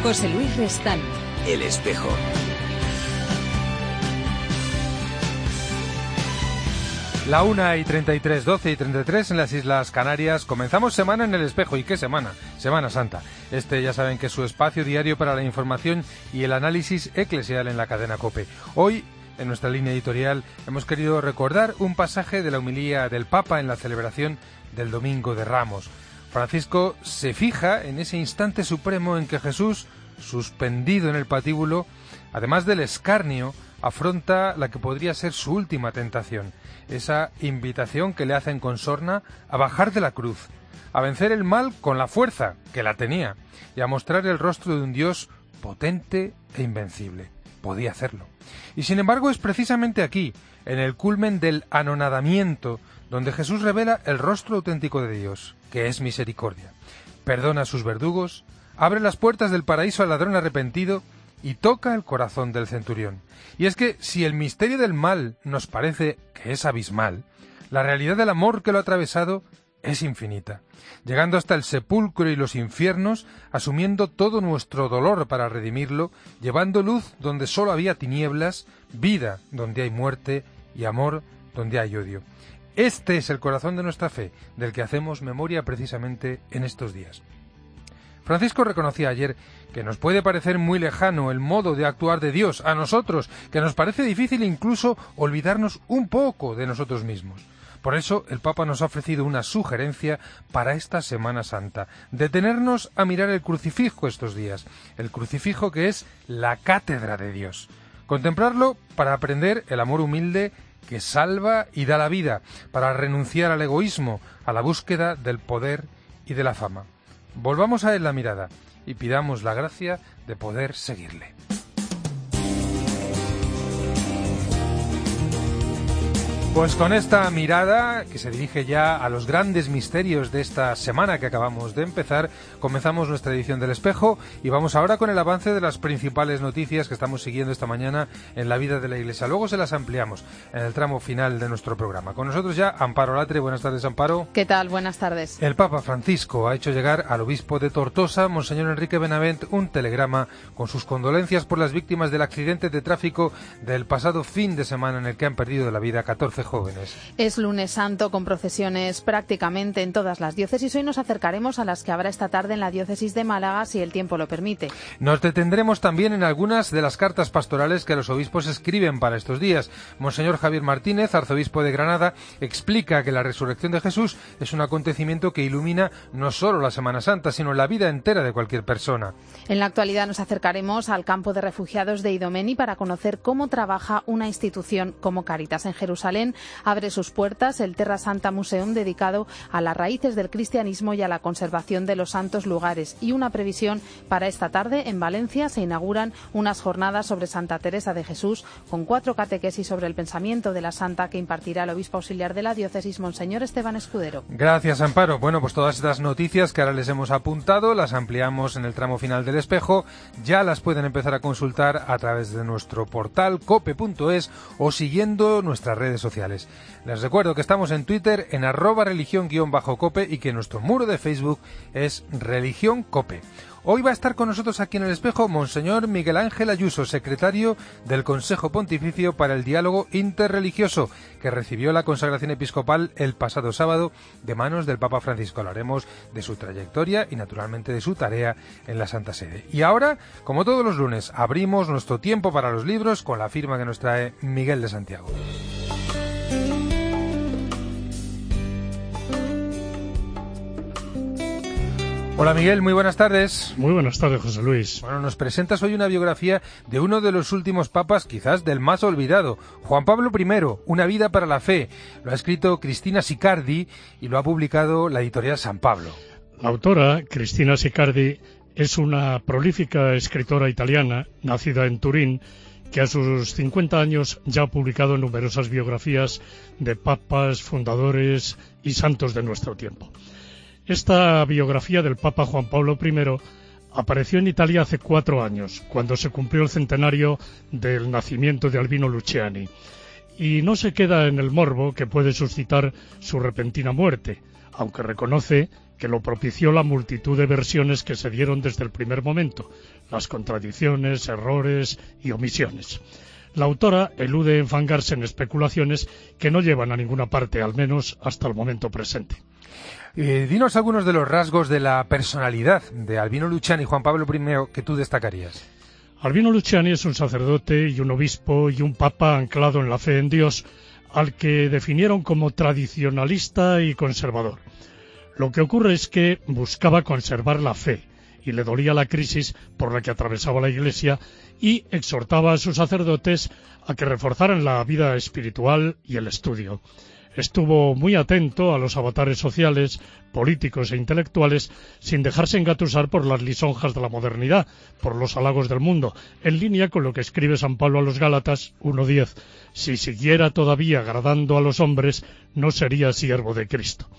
José Luis Restán. El Espejo. La 1:33, 12:33 en las Islas Canarias. Comenzamos semana en El Espejo. ¿Y qué semana? Semana Santa. Ya saben que es su espacio diario para la información y el análisis eclesial en la cadena COPE. Hoy, en nuestra línea editorial, hemos querido recordar un pasaje de la homilía del Papa en la celebración del Domingo de Ramos. Francisco se fija en ese instante supremo en que Jesús, suspendido en el patíbulo, además del escarnio, afronta la que podría ser su última tentación, esa invitación que le hacen con sorna a bajar de la cruz, a vencer el mal con la fuerza, que la tenía, y a mostrar el rostro de un Dios potente e invencible. Podía hacerlo. Y sin embargo es precisamente aquí, en el culmen del anonadamiento, donde Jesús revela el rostro auténtico de Dios, que es misericordia. Perdona a sus verdugos, abre las puertas del paraíso al ladrón arrepentido y toca el corazón del centurión. Y es que si el misterio del mal nos parece que es abismal, la realidad del amor que lo ha atravesado es infinita, llegando hasta el sepulcro y los infiernos, asumiendo todo nuestro dolor para redimirlo, llevando luz donde solo había tinieblas, vida donde hay muerte y amor donde hay odio. Este es el corazón de nuestra fe, del que hacemos memoria precisamente en estos días. Francisco reconocía ayer que nos puede parecer muy lejano el modo de actuar de Dios a nosotros, que nos parece difícil incluso olvidarnos un poco de nosotros mismos. Por eso el Papa nos ha ofrecido una sugerencia para esta Semana Santa: detenernos a mirar el crucifijo estos días, el crucifijo que es la cátedra de Dios. Contemplarlo para aprender el amor humilde que salva y da la vida, para renunciar al egoísmo, a la búsqueda del poder y de la fama. Volvamos a él la mirada y pidamos la gracia de poder seguirle. Pues con esta mirada, que se dirige ya a los grandes misterios de esta semana que acabamos de empezar, comenzamos nuestra edición del Espejo y vamos ahora con el avance de las principales noticias que estamos siguiendo esta mañana en la vida de la Iglesia. Luego se las ampliamos en el tramo final de nuestro programa. Con nosotros ya Amparo Latre. Buenas tardes, Amparo. ¿Qué tal? Buenas tardes. El Papa Francisco ha hecho llegar al obispo de Tortosa, Monseñor Enrique Benavent, un telegrama con sus condolencias por las víctimas del accidente de tráfico del pasado fin de semana en el que han perdido la vida 14 jóvenes. Es lunes santo con procesiones prácticamente en todas las diócesis. Hoy nos acercaremos a las que habrá esta tarde en la diócesis de Málaga, si el tiempo lo permite. Nos detendremos también en algunas de las cartas pastorales que los obispos escriben para estos días. Monseñor Javier Martínez, arzobispo de Granada, explica que la resurrección de Jesús es un acontecimiento que ilumina no solo la Semana Santa, sino la vida entera de cualquier persona. En la actualidad nos acercaremos al campo de refugiados de Idomeni para conocer cómo trabaja una institución como Cáritas. En Jerusalén abre sus puertas el Terra Santa Museum, dedicado a las raíces del cristianismo y a la conservación de los santos lugares. Y una previsión para esta tarde: en Valencia se inauguran unas jornadas sobre Santa Teresa de Jesús, con 4 catequesis sobre el pensamiento de la santa que impartirá el obispo auxiliar de la diócesis, Monseñor Esteban Escudero. Gracias, Amparo. Bueno, pues todas estas noticias que ahora les hemos apuntado las ampliamos en el tramo final del Espejo. Ya las pueden empezar a consultar a través de nuestro portal cope.es o siguiendo nuestras redes sociales. Les recuerdo que estamos en Twitter en @religión_cope y que nuestro muro de Facebook es Religión Cope. Hoy va a estar con nosotros aquí en El Espejo Monseñor Miguel Ángel Ayuso, secretario del Consejo Pontificio para el Diálogo Interreligioso, que recibió la consagración episcopal el pasado sábado de manos del Papa Francisco. Hablaremos de su trayectoria y naturalmente de su tarea en la Santa Sede. Y ahora, como todos los lunes, abrimos nuestro tiempo para los libros con la firma que nos trae Miguel de Santiago. Hola Miguel, muy buenas tardes. Muy buenas tardes, José Luis. Bueno, nos presentas hoy una biografía de uno de los últimos papas, quizás del más olvidado, Juan Pablo I, Una vida para la fe. Lo ha escrito Cristina Sicardi y lo ha publicado la editorial San Pablo. La autora, Cristina Sicardi, es una prolífica escritora italiana, nacida en Turín, que a sus 50 años ya ha publicado numerosas biografías de papas, fundadores y santos de nuestro tiempo. Esta biografía del Papa Juan Pablo I apareció en Italia hace 4 años, cuando se cumplió el centenario del nacimiento de Albino Luciani, y no se queda en el morbo que puede suscitar su repentina muerte, aunque reconoce que lo propició la multitud de versiones que se dieron desde el primer momento, las contradicciones, errores y omisiones. La autora elude enfangarse en especulaciones que no llevan a ninguna parte, al menos hasta el momento presente. Dinos algunos de los rasgos de la personalidad de Albino Luciani y Juan Pablo I que tú destacarías. Albino Luciani es un sacerdote y un obispo y un papa anclado en la fe en Dios, al que definieron como tradicionalista y conservador. Lo que ocurre es que buscaba conservar la fe y le dolía la crisis por la que atravesaba la Iglesia y exhortaba a sus sacerdotes a que reforzaran la vida espiritual y el estudio. Estuvo muy atento a los avatares sociales, políticos e intelectuales, sin dejarse engatusar por las lisonjas de la modernidad, por los halagos del mundo, en línea con lo que escribe San Pablo a los Gálatas 1:10. Si siguiera todavía agradando a los hombres, no sería siervo de Cristo.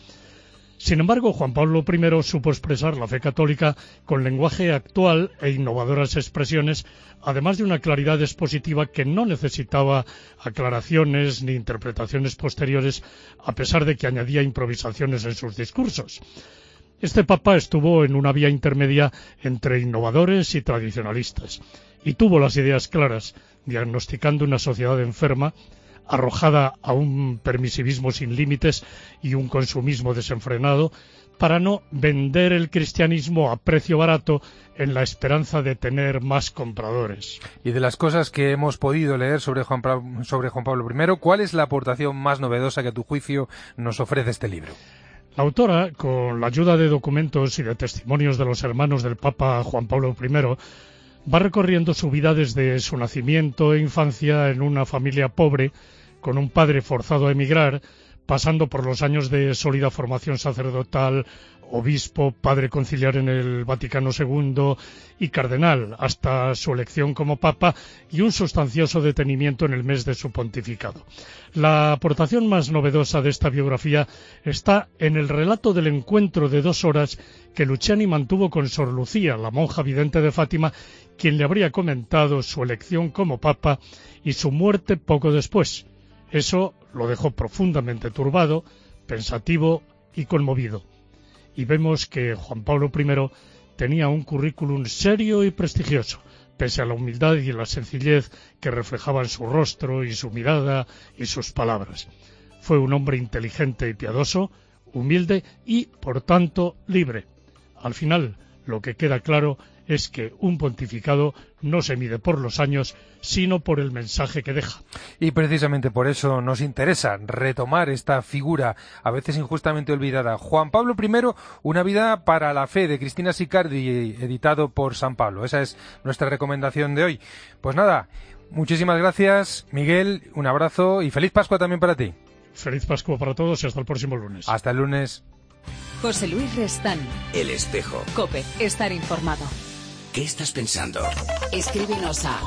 Sin embargo, Juan Pablo I supo expresar la fe católica con lenguaje actual e innovadoras expresiones, además de una claridad expositiva que no necesitaba aclaraciones ni interpretaciones posteriores, a pesar de que añadía improvisaciones en sus discursos. Este papa estuvo en una vía intermedia entre innovadores y tradicionalistas, y tuvo las ideas claras, diagnosticando una sociedad enferma, arrojada a un permisivismo sin límites y un consumismo desenfrenado, para no vender el cristianismo a precio barato en la esperanza de tener más compradores. Y de las cosas que hemos podido leer sobre Juan Pablo I, ¿cuál es la aportación más novedosa que a tu juicio nos ofrece este libro? La autora, con la ayuda de documentos y de testimonios de los hermanos del Papa Juan Pablo I, va recorriendo su vida desde su nacimiento e infancia en una familia pobre, con un padre forzado a emigrar, pasando por los años de sólida formación sacerdotal, obispo, padre conciliar en el Vaticano II y cardenal, hasta su elección como papa y un sustancioso detenimiento en el mes de su pontificado. La aportación más novedosa de esta biografía está en el relato del encuentro de 2 horas que Luciani mantuvo con Sor Lucía, la monja vidente de Fátima, quien le habría comentado su elección como papa y su muerte poco después. Eso lo dejó profundamente turbado, pensativo y conmovido. Y vemos que Juan Pablo I tenía un currículum serio y prestigioso, pese a la humildad y la sencillez que reflejaban su rostro y su mirada y sus palabras. Fue un hombre inteligente y piadoso, humilde y, por tanto, libre. Al final, lo que queda claro es que un pontificado no se mide por los años, sino por el mensaje que deja. Y precisamente por eso nos interesa retomar esta figura, a veces injustamente olvidada. Juan Pablo I, una vida para la fe, de Cristina Siccardi, editado por San Pablo. Esa es nuestra recomendación de hoy. Pues nada, muchísimas gracias, Miguel, un abrazo y feliz Pascua también para ti. Feliz Pascua para todos y hasta el próximo lunes. Hasta el lunes. José Luis Restán. El Espejo. COPE. Estar informado. ¿Qué estás pensando? Escríbenos a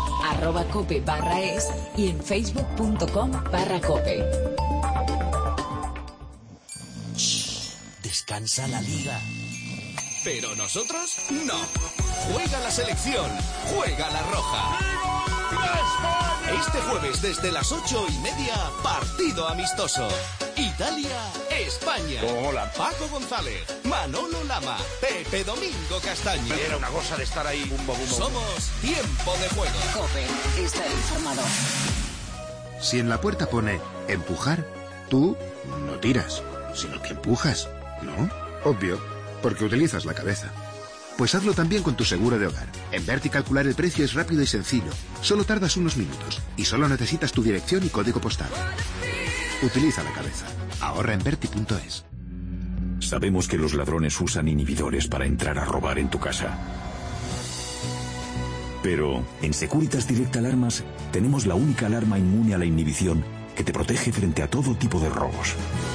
@cope/es y en facebook.com/cope. Descansa la liga. Pero nosotros no. Juega la selección. Juega la roja. Este jueves desde las 8:30, partido amistoso. Italia-España. Hola. Paco González, Manolo Lama, Pepe Domingo Castaño. Era una cosa de estar ahí. Somos Tiempo de Juego. COPE. Estar informado. Si en la puerta pone empujar, tú no tiras, sino que empujas, ¿no? Obvio, porque utilizas la cabeza. Pues hazlo también con tu seguro de hogar. En Verti calcular el precio es rápido y sencillo. Solo tardas unos minutos y solo necesitas tu dirección y código postal. Utiliza la cabeza. Ahorra en Verti.es. Sabemos que los ladrones usan inhibidores para entrar a robar en tu casa. Pero en Securitas Direct Alarmas tenemos la única alarma inmune a la inhibición que te protege frente a todo tipo de robos.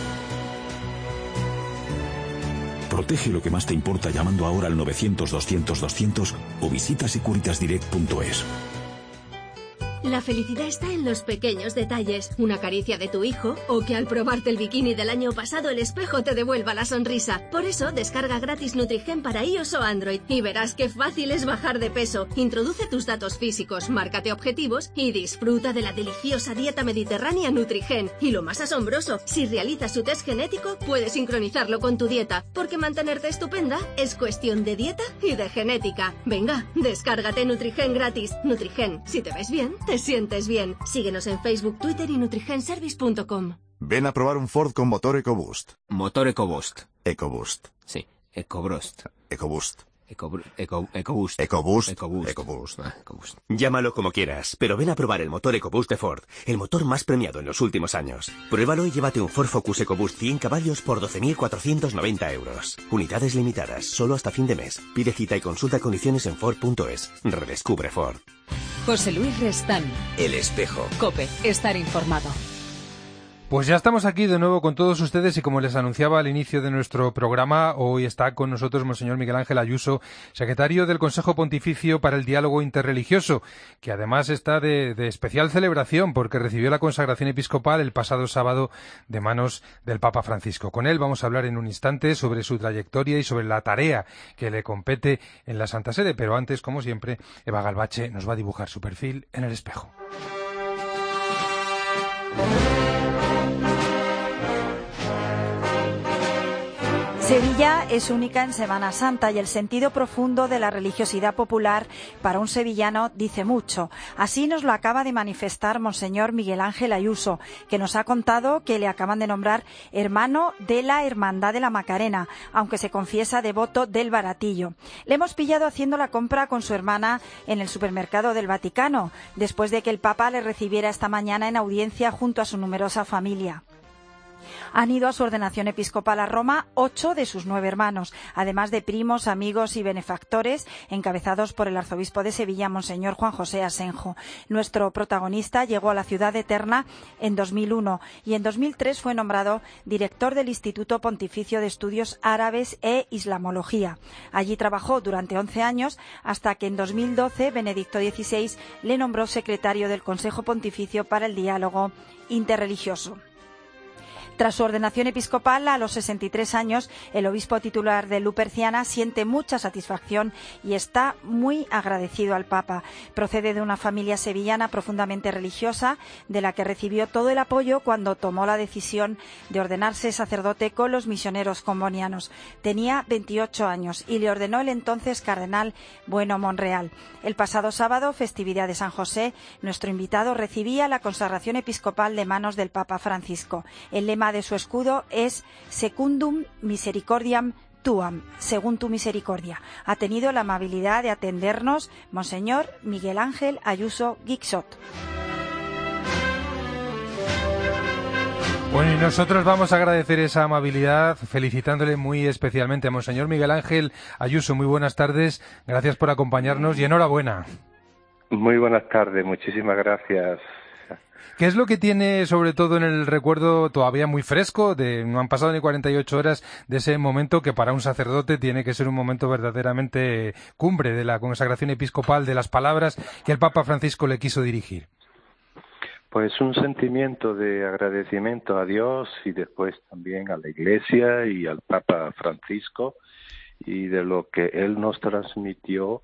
Protege lo que más te importa llamando ahora al 900-200-200 o visita securitasdirect.es. La felicidad está en los pequeños detalles. Una caricia de tu hijo o que al probarte el bikini del año pasado el espejo te devuelva la sonrisa. Por eso descarga gratis Nutrigen para iOS o Android y verás qué fácil es bajar de peso. Introduce tus datos físicos, márcate objetivos y disfruta de la deliciosa dieta mediterránea Nutrigen. Y lo más asombroso, si realizas su test genético, puedes sincronizarlo con tu dieta, porque mantenerte estupenda es cuestión de dieta y de genética. Venga, descárgate Nutrigen gratis. Nutrigen, si te ves bien, te sientes bien. Síguenos en Facebook, Twitter y nutrigenservice.com. Ven a probar un Ford con motor EcoBoost. Motor EcoBoost. EcoBoost. Sí, EcoBoost. EcoBoost. EcoBoost. EcoBoost. Llámalo como quieras, pero ven a probar el motor EcoBoost de Ford, el motor más premiado en los últimos años. Pruébalo y llévate un Ford Focus EcoBoost 100 caballos por 12.490 euros. Unidades limitadas, solo hasta fin de mes. Pide cita y consulta condiciones en Ford.es. Redescubre Ford. José Luis Restán. El Espejo. COPE. Estar informado. Pues ya estamos aquí de nuevo con todos ustedes y como les anunciaba al inicio de nuestro programa, hoy está con nosotros Monseñor Miguel Ángel Ayuso, secretario del Consejo Pontificio para el Diálogo Interreligioso, que además está de especial celebración porque recibió la consagración episcopal el pasado sábado de manos del Papa Francisco. Con él vamos a hablar en un instante sobre su trayectoria y sobre la tarea que le compete en la Santa Sede, pero antes, como siempre, Eva Galbache nos va a dibujar su perfil en el espejo. Sevilla es única en Semana Santa y el sentido profundo de la religiosidad popular para un sevillano dice mucho. Así nos lo acaba de manifestar Monseñor Miguel Ángel Ayuso, que nos ha contado que le acaban de nombrar hermano de la Hermandad de la Macarena, aunque se confiesa devoto del Baratillo. Le hemos pillado haciendo la compra con su hermana en el supermercado del Vaticano, después de que el Papa le recibiera esta mañana en audiencia junto a su numerosa familia. Han ido a su ordenación episcopal a Roma 8 de sus 9 hermanos, además de primos, amigos y benefactores, encabezados por el arzobispo de Sevilla, Monseñor Juan José Asenjo. Nuestro protagonista llegó a la ciudad eterna en 2001 y en 2003 fue nombrado director del Instituto Pontificio de Estudios Árabes e Islamología. Allí trabajó durante 11 años hasta que en 2012 Benedicto XVI le nombró secretario del Consejo Pontificio para el Diálogo Interreligioso. Tras su ordenación episcopal a los 63 años, el obispo titular de Luperciana siente mucha satisfacción y está muy agradecido al Papa. Procede de una familia sevillana profundamente religiosa, de la que recibió todo el apoyo cuando tomó la decisión de ordenarse sacerdote con los misioneros combonianos. Tenía 28 años y le ordenó el entonces cardenal Bueno Monreal. El pasado sábado, festividad de San José, nuestro invitado recibía la consagración episcopal de manos del Papa Francisco. El lema de su escudo es Secundum Misericordiam Tuam, según tu misericordia. Ha tenido la amabilidad de atendernos Monseñor Miguel Ángel Ayuso Guixot. Bueno, y nosotros vamos a agradecer esa amabilidad felicitándole muy especialmente a Monseñor Miguel Ángel Ayuso. Muy buenas tardes, gracias por acompañarnos y enhorabuena. Muy buenas tardes, muchísimas gracias. ¿Qué es lo que tiene, sobre todo en el recuerdo todavía muy fresco, no han pasado ni 48 horas de ese momento que para un sacerdote tiene que ser un momento verdaderamente cumbre de la consagración episcopal, de las palabras que el Papa Francisco le quiso dirigir? Pues un sentimiento de agradecimiento a Dios y después también a la Iglesia y al Papa Francisco y de lo que él nos transmitió.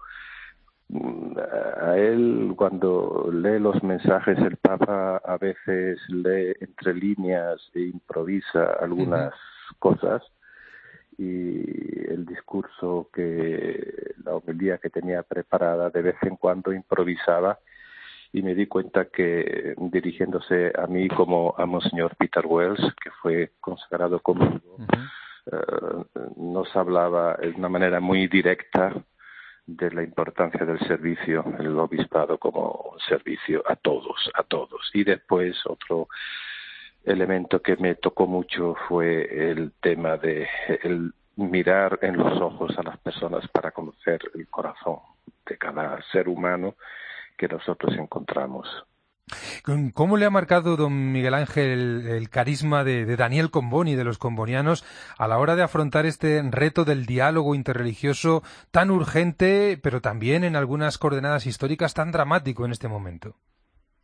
A él, cuando lee los mensajes, el Papa a veces lee entre líneas e improvisa algunas cosas, y el discurso la homilía que tenía preparada, de vez en cuando improvisaba, y me di cuenta que, dirigiéndose a mí como a Monseñor Peter Wells, que fue consagrado conmigo, nos hablaba de una manera muy directa de la importancia del servicio, el obispado como servicio a todos. Y después otro elemento que me tocó mucho fue el tema de el mirar en los ojos a las personas para conocer el corazón de cada ser humano que nosotros encontramos. ¿Cómo le ha marcado, don Miguel Ángel, el carisma de Daniel Comboni, de los combonianos, a la hora de afrontar este reto del diálogo interreligioso tan urgente, pero también en algunas coordenadas históricas tan dramático en este momento?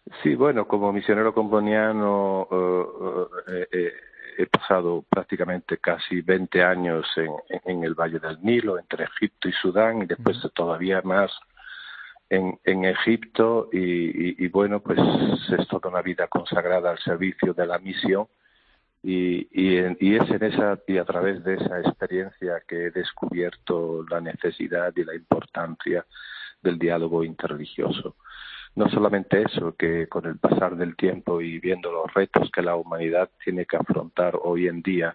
Sí, bueno, como misionero comboniano he pasado prácticamente casi 20 años en el Valle del Nilo, entre Egipto y Sudán, y después todavía más en Egipto, y bueno, pues es toda una vida consagrada al servicio de la misión, y es en esa y a través de esa experiencia que he descubierto la necesidad y la importancia del diálogo interreligioso. No solamente eso, que con el pasar del tiempo y viendo los retos que la humanidad tiene que afrontar hoy en día,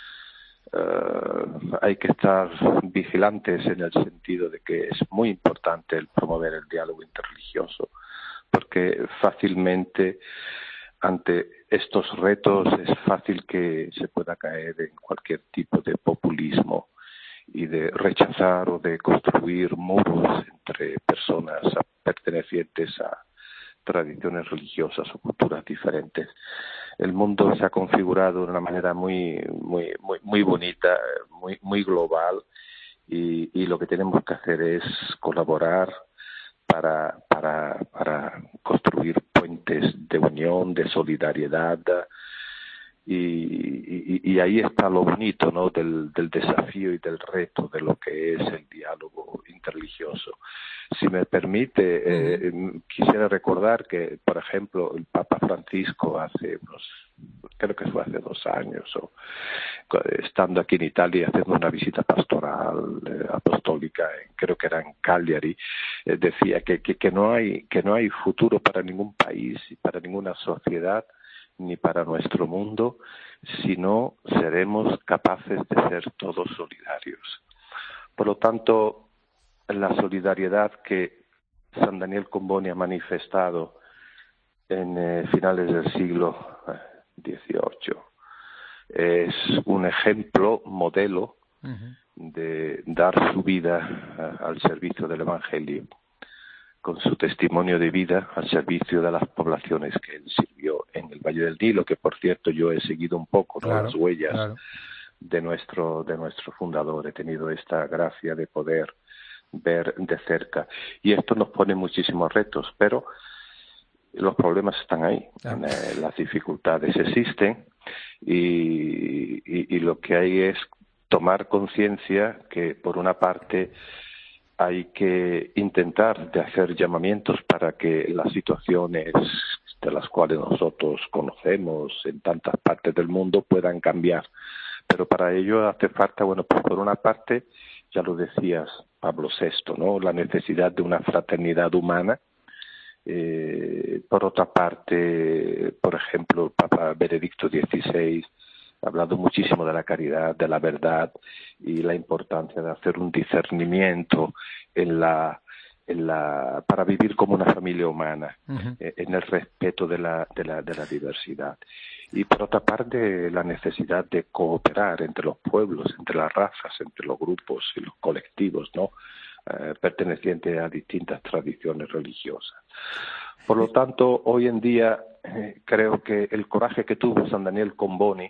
hay que estar vigilantes en el sentido de que es muy importante el promover el diálogo interreligioso, porque fácilmente ante estos retos es fácil que se pueda caer en cualquier tipo de populismo y de rechazar o de construir muros entre personas pertenecientes a tradiciones religiosas o culturas diferentes. El mundo se ha configurado de una manera muy bonita, muy global, y lo que tenemos que hacer es colaborar para construir puentes de unión, de solidaridad, y ahí está lo bonito, ¿no?, del desafío y del reto de lo que es el diálogo interreligioso. Si me permite, quisiera recordar que, por ejemplo, el Papa Francisco creo que fue hace 2 años, estando aquí en Italia haciendo una visita pastoral apostólica, creo que era en Cagliari, decía que no hay futuro para ningún país y para ninguna sociedad ni para nuestro mundo si no seremos capaces de ser todos solidarios. Por lo tanto, la solidaridad que San Daniel Comboni ha manifestado en finales del siglo XVIII es un ejemplo, modelo de dar su vida al servicio del Evangelio, con su testimonio de vida al servicio de las poblaciones que él sirvió en el Valle del Nilo, que por cierto yo he seguido un poco, ¿no?, las huellas de nuestro fundador. He tenido esta gracia de poder ver de cerca, y esto nos pone muchísimos retos, pero los problemas están ahí, las dificultades existen, y lo que hay es tomar conciencia que, por una parte, hay que intentar de hacer llamamientos para que las situaciones de las cuales nosotros conocemos en tantas partes del mundo puedan cambiar. Pero para ello hace falta, bueno, pues por una parte, ya lo decías, Pablo VI, ¿no?, la necesidad de una fraternidad humana. Por otra parte, por ejemplo, el Papa Benedicto XVI ha hablado muchísimo de la caridad, de la verdad y la importancia de hacer un discernimiento para vivir como una familia humana, en el respeto de la diversidad. Y por otra parte, la necesidad de cooperar entre los pueblos, entre las razas, entre los grupos y los colectivos, ¿no?, pertenecientes a distintas tradiciones religiosas. Por lo tanto, hoy en día creo que el coraje que tuvo San Daniel Comboni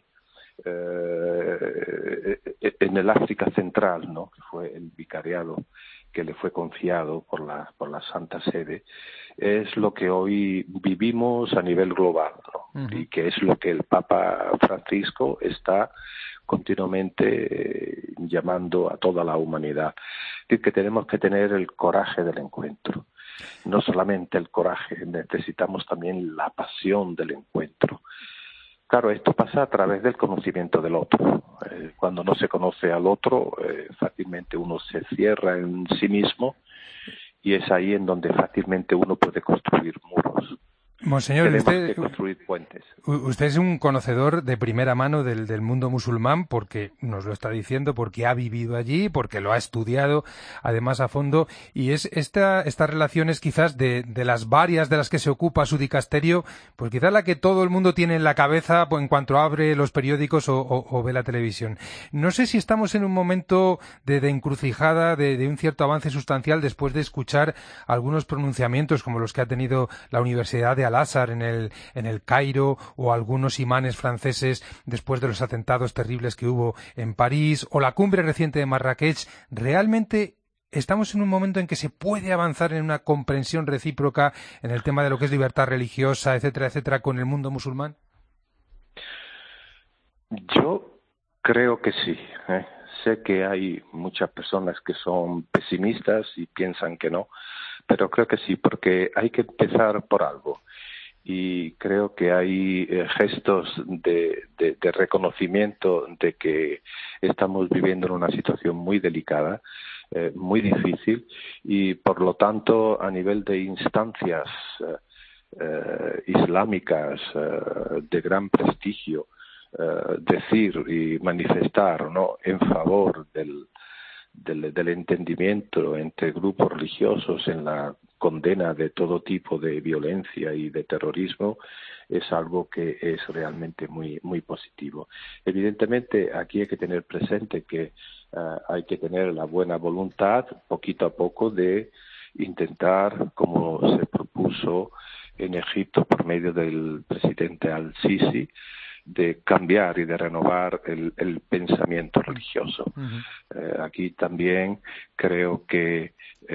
en el África Central, ¿no?, que fue el vicariado que le fue confiado por la Santa Sede, es lo que hoy vivimos a nivel global, ¿no? Y que es lo que el Papa Francisco está continuamente llamando a toda la humanidad. Es decir, que tenemos que tener el coraje del encuentro. No solamente el coraje, necesitamos también la pasión del encuentro. Claro, esto pasa a través del conocimiento del otro. Cuando no se conoce al otro, fácilmente uno se cierra en sí mismo, y es ahí en donde fácilmente uno puede construir muros. Monseñor, Tenemos que construir puentes. Usted es un conocedor de primera mano del mundo musulmán, porque nos lo está diciendo, porque ha vivido allí, porque lo ha estudiado además a fondo, y es estas relaciones quizás de las varias de las que se ocupa su dicasterio, pues quizás la que todo el mundo tiene en la cabeza en cuanto abre los periódicos o ve la televisión. No sé si estamos en un momento de encrucijada, de un cierto avance sustancial después de escuchar algunos pronunciamientos como los que ha tenido la Universidad de Al-Azhar en el Cairo, o algunos imanes franceses después de los atentados terribles que hubo en París, o la cumbre reciente de Marrakech. ¿Realmente ¿estamos en un momento en que se puede avanzar en una comprensión recíproca en el tema de lo que es libertad religiosa, etcétera, etcétera, con el mundo musulmán? Yo creo que sí. Sé que hay muchas personas que son pesimistas y piensan que no, pero creo que sí, porque hay que empezar por algo. Y creo que hay gestos de reconocimiento de que estamos viviendo en una situación muy delicada, muy difícil, y por lo tanto a nivel de instancias islámicas de gran prestigio, decir y manifestar, ¿no?, en favor del entendimiento entre grupos religiosos en la condena de todo tipo de violencia y de terrorismo es algo que es realmente muy muy positivo. Evidentemente aquí hay que tener presente que hay que tener la buena voluntad poquito a poco de intentar, como se propuso en Egipto por medio del presidente Al-Sisi, de cambiar y de renovar el pensamiento religioso. Uh-huh. Aquí también creo que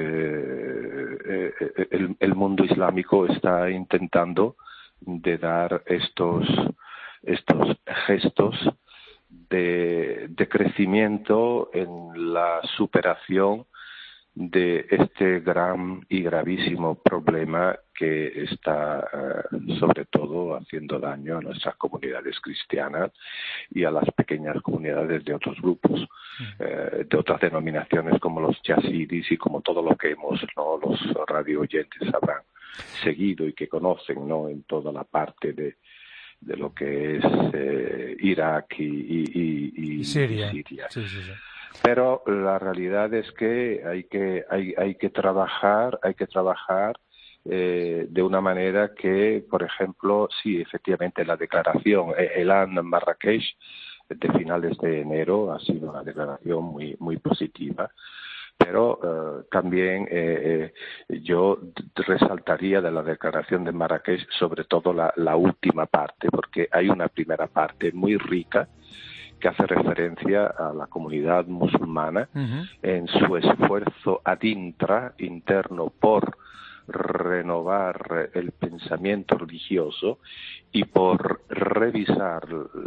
el mundo islámico está intentando de dar estos gestos de crecimiento en la superación de este gran y gravísimo problema que está sobre todo haciendo daño a nuestras comunidades cristianas y a las pequeñas comunidades de otros grupos, de otras denominaciones como los yazidis y como todo lo que hemos, ¿no?, los radio oyentes habrán seguido y que conocen, ¿no?, en toda la parte de lo que es Irak y Siria. Sí. Pero la realidad es que hay que trabajar de una manera que, por ejemplo, sí, efectivamente la declaración Elan Marrakech de finales de enero ha sido una declaración muy muy positiva, pero también yo resaltaría de la declaración de Marrakech sobre todo la última parte, porque hay una primera parte muy rica que hace referencia a la comunidad musulmana en su esfuerzo interno por renovar el pensamiento religioso y por revisar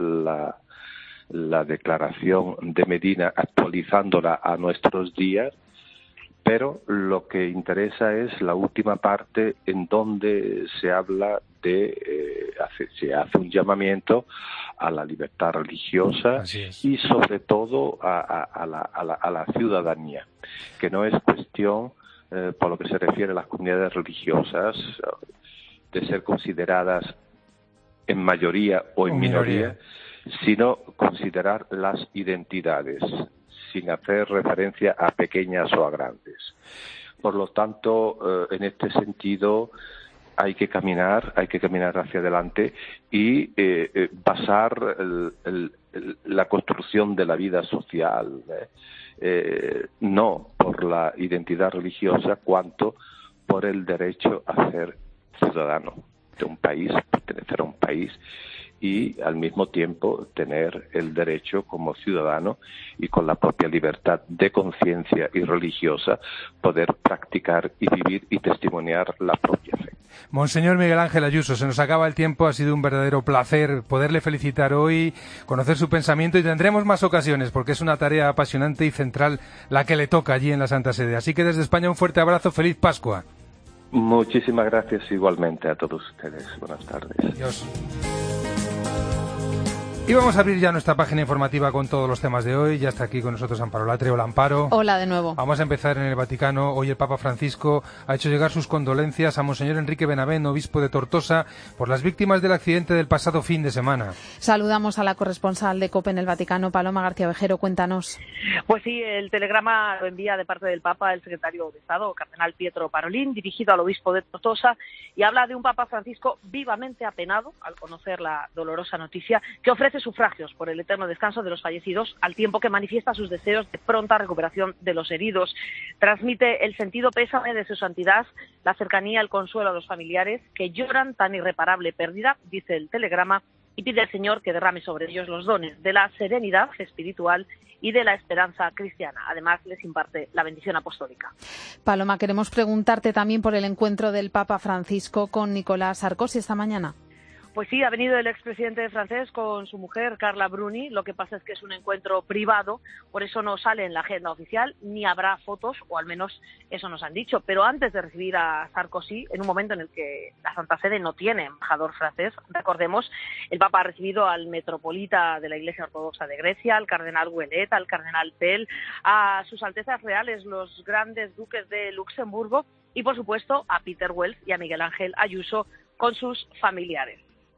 la declaración de Medina actualizándola a nuestros días, pero lo que interesa es la última parte en donde se habla se hace un llamamiento a la libertad religiosa y sobre todo a la ciudadanía, que no es cuestión, por lo que se refiere a las comunidades religiosas, de ser consideradas en mayoría o en minoría, sino considerar las identidades, sin hacer referencia a pequeñas o a grandes. Por lo tanto, en este sentido, hay que caminar hacia adelante y basar la construcción de la vida social, no por la identidad religiosa, cuanto por el derecho a ser ciudadano de un país, pertenecer a un país y al mismo tiempo tener el derecho como ciudadano y con la propia libertad de conciencia y religiosa poder practicar y vivir y testimoniar la propia fe. Monseñor Miguel Ángel Ayuso, se nos acaba el tiempo, ha sido un verdadero placer poderle felicitar hoy, conocer su pensamiento y tendremos más ocasiones porque es una tarea apasionante y central la que le toca allí en la Santa Sede. Así que desde España un fuerte abrazo, feliz Pascua. Muchísimas gracias igualmente a todos ustedes. Buenas tardes. Adiós. Y vamos a abrir ya nuestra página informativa con todos los temas de hoy. Ya está aquí con nosotros Amparo Latre. Hola, Amparo. Hola de nuevo. Vamos a empezar en el Vaticano. Hoy el Papa Francisco ha hecho llegar sus condolencias a Monseñor Enrique Benavent, obispo de Tortosa, por las víctimas del accidente del pasado fin de semana. Saludamos a la corresponsal de COPE en el Vaticano, Paloma García Vejero. Cuéntanos. Pues sí, el telegrama lo envía de parte del Papa el secretario de Estado, cardenal Pietro Parolin, dirigido al obispo de Tortosa, y habla de un Papa Francisco vivamente apenado al conocer la dolorosa noticia, que ofrece sufragios por el eterno descanso de los fallecidos, al tiempo que manifiesta sus deseos de pronta recuperación de los heridos. Transmite el sentido pésame de su santidad, la cercanía, el consuelo a los familiares que lloran tan irreparable pérdida, dice el telegrama, y pide al Señor que derrame sobre ellos los dones de la serenidad espiritual y de la esperanza cristiana. Además, les imparte la bendición apostólica. Paloma, queremos preguntarte también por el encuentro del Papa Francisco con Nicolás Sarkozy esta mañana. Pues sí, ha venido el expresidente francés con su mujer, Carla Bruni. Lo que pasa es que es un encuentro privado, por eso no sale en la agenda oficial, ni habrá fotos, o al menos eso nos han dicho. Pero antes de recibir a Sarkozy, en un momento en el que la Santa Sede no tiene embajador francés, recordemos, el Papa ha recibido al metropolita de la Iglesia Ortodoxa de Grecia, al cardenal Ouellet, al cardenal Pell, a sus altezas reales, los grandes duques de Luxemburgo, y por supuesto a Peter Wells y a Miguel Ángel Ayuso con sus familiares.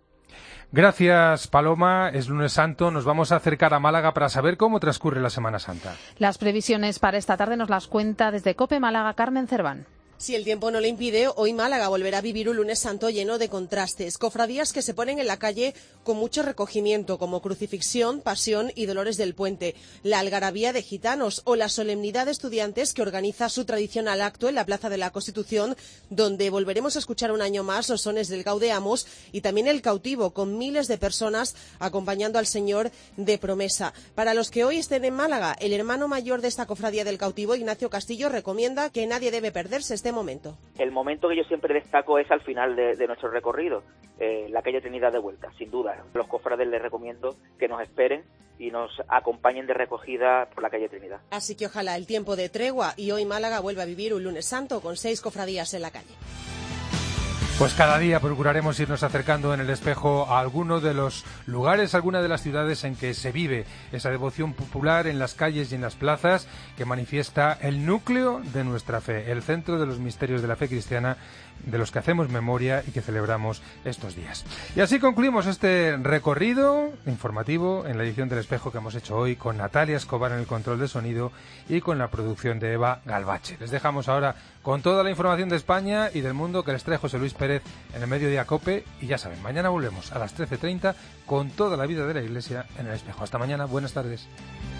Gracias, Paloma. Es lunes santo. Nos vamos a acercar a Málaga para saber cómo transcurre la Semana Santa. Las previsiones para esta tarde nos las cuenta desde COPE Málaga Carmen Cerván. Si el tiempo no lo impide, hoy Málaga volverá a vivir un lunes santo lleno de contrastes. Cofradías que se ponen en la calle con mucho recogimiento, como Crucifixión, Pasión y Dolores del Puente, la algarabía de gitanos o la solemnidad de estudiantes que organiza su tradicional acto en la Plaza de la Constitución, donde volveremos a escuchar un año más los sones del Gaudeamus y también el cautivo, con miles de personas acompañando al Señor de Promesa. Para los que hoy estén en Málaga, el hermano mayor de esta cofradía del cautivo, Ignacio Castillo, recomienda que nadie debe perderse este momento. El momento que yo siempre destaco es al final de nuestro recorrido, la calle Trinidad de vuelta, sin duda. Los cofrades les recomiendo que nos esperen y nos acompañen de recogida por la calle Trinidad. Así que ojalá el tiempo de tregua y hoy Málaga vuelva a vivir un lunes santo con 6 cofradías en la calle. Pues cada día procuraremos irnos acercando en el espejo a alguno de los lugares, alguna de las ciudades en que se vive esa devoción popular en las calles y en las plazas que manifiesta el núcleo de nuestra fe, el centro de los misterios de la fe cristiana de los que hacemos memoria y que celebramos estos días. Y así concluimos este recorrido informativo en la edición del Espejo que hemos hecho hoy con Natalia Escobar en el control de sonido y con la producción de Eva Galvache. Les dejamos ahora con toda la información de España y del mundo que les trae José Luis Pérez en el Mediodía COPE y ya saben, mañana volvemos a las 13:30 con toda la vida de la Iglesia en el Espejo. Hasta mañana, buenas tardes.